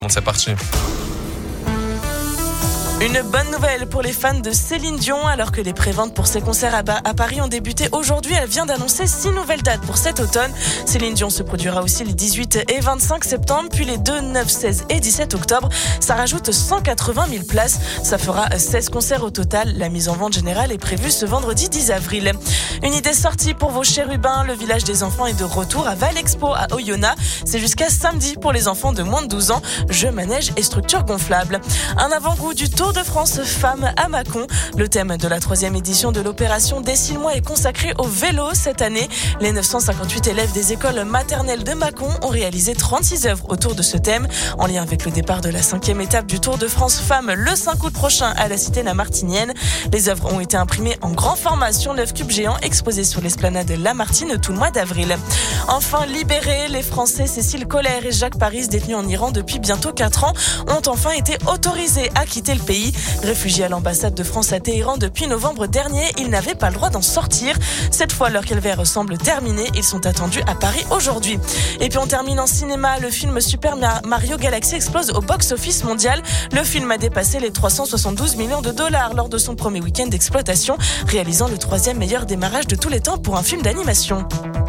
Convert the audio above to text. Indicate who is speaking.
Speaker 1: Bon, c'est parti.
Speaker 2: Une bonne nouvelle pour les fans de Céline Dion. Alors que les préventes pour ses concerts à Paris ont débuté aujourd'hui, elle vient d'annoncer 6 nouvelles dates pour cet automne. Céline Dion se produira aussi les 18 et 25 septembre, puis les 2, 9, 16 et 17 octobre. Ça rajoute 180 000 places. Ça fera 16 concerts au total. La mise en vente générale est prévue ce vendredi 10 avril. Une idée sortie pour vos chérubins. Le village des enfants est de retour à Val-Expo à Oyonnax. C'est jusqu'à samedi pour les enfants de moins de 12 ans. Jeux, manèges et structures gonflables. Un avant-goût du Tour de France Femmes à Mâcon. Le thème de la 3e édition de l'opération Dessine-moi est consacré au vélo cette année. Les 958 élèves des écoles maternelles de Mâcon ont réalisé 36 œuvres autour de ce thème, en lien avec le départ de la 5e étape du Tour de France Femmes le 5 août prochain à la Cité-la-Martinienne. Les œuvres ont été imprimées en grand format sur 9 cubes géants exposés sur l'esplanade Lamartine tout le mois d'avril. Enfin libérés, les Français Cécile Collère et Jacques Paris, détenus en Iran depuis bientôt 4 ans, ont enfin été autorisés à quitter le pays. Réfugiés à l'ambassade de France à Téhéran depuis novembre dernier, ils n'avaient pas le droit d'en sortir. Cette fois, leur calvaire semble terminé. Ils sont attendus à Paris aujourd'hui. Et puis on termine en cinéma. Le film Super Mario Galaxy explose au box-office mondial. Le film a dépassé les 372 millions de dollars lors de son premier week-end d'exploitation, réalisant le 3e meilleur démarrage de tous les temps pour un film d'animation.